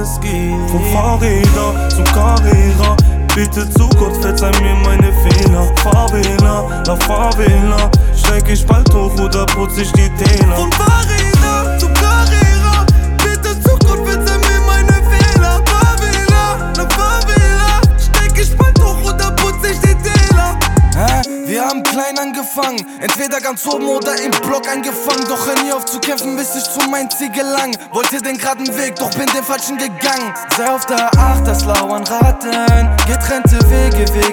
es gibt. Vom Fahrräder zum Carrera, bitte zu Gott, verzeih mir meine Fehler. Favela, la Favela, steig ich bald hoch oder putz ich die Täler. Von Fahrräder zum Carrera, bitte zu Gott, verzeih mir meine Fehler. Favela, la Favela, steig ich bald hoch oder putz ich die Täler. Wir haben klein angefangen, entweder ganz oben oder im Block angefangen. Doch hör nie auf zu kämpfen, bis ich zu mein Ziel gelang. Wollte den geraden Weg, doch bin den falschen gegangen. Sei auf der Acht, das lauern Ratten, getrennte Wege